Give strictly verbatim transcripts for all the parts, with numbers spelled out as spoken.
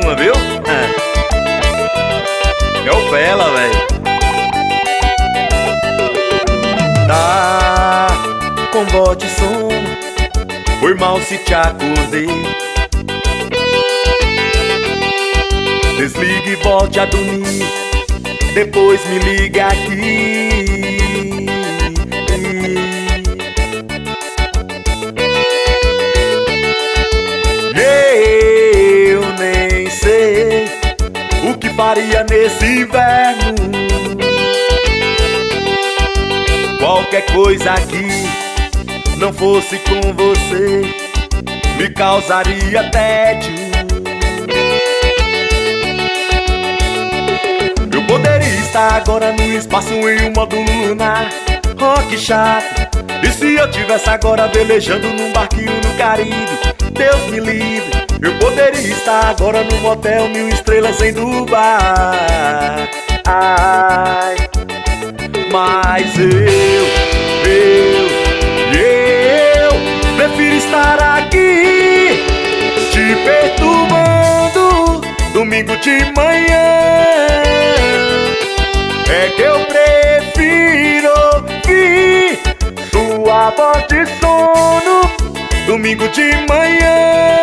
uma, viu? É, é o Pela, velho. Tá com voz de sono, foi mal se te acordei. Desligue e volte a dormir, depois me liga aqui. Eu nem sei o que faria nesse inverno. Qualquer coisa que não fosse com você me causaria tédio. Eu poderia estar agora no espaço em um módulo lunar. Oh, que chato. E se eu tivesse agora velejando num barquinho no Caribe? Deus me livre. Eu poderia estar agora num motel mil estrelas em Dubai. Ai, mas eu, eu, eu prefiro estar aqui te perturbando domingo de manhã. É que eu prefiro ouvir sua voz de sono domingo de manhã.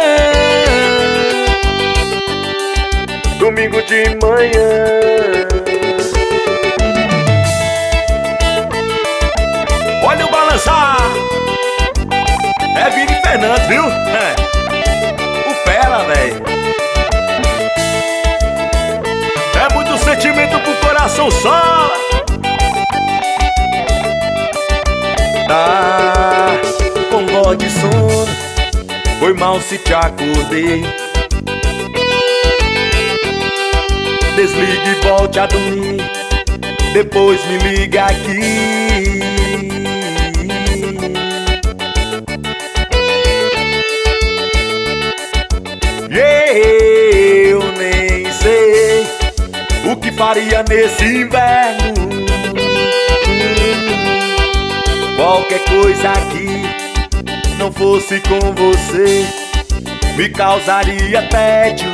Domingo de manhã. Olha o balançar. É Vini Fernandes, viu? É. O Pela, velho. É muito sentimento pro coração só. Tá com voz de sono, foi mal se te acordei. Desligue e volte a dormir, depois me liga aqui. Eu nem sei o que faria nesse inverno. Qualquer coisa que não fosse com você me causaria tédio.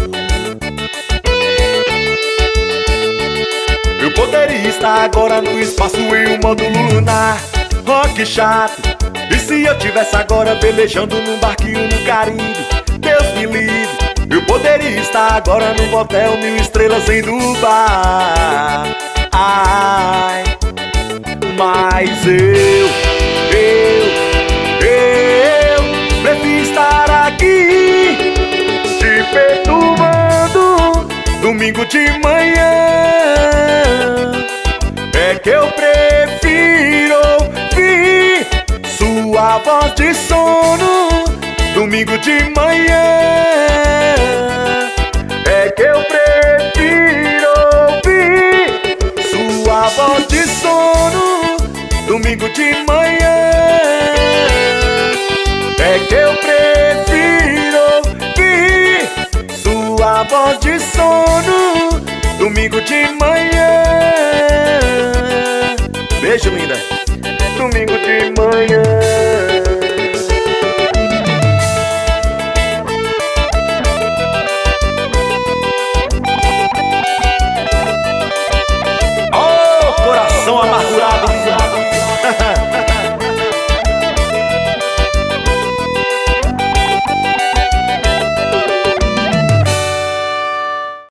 Eu poderia estar agora no espaço em um módulo lunar. Oh, que chato. E se eu tivesse agora velejando num barquinho no Caribe? Deus me livre. Eu poderia estar agora num motel mil estrelas em Dubai. Ai, mas eu, eu, eu prefiro estar aqui te perturbando domingo de manhã. É que eu prefiro ouvir sua voz de sono domingo de manhã. É que eu prefiro ouvir sua voz de sono domingo de manhã. É que eu prefiro ouvir sua voz de sono domingo de manhã. Beijo, linda. Domingo de manhã.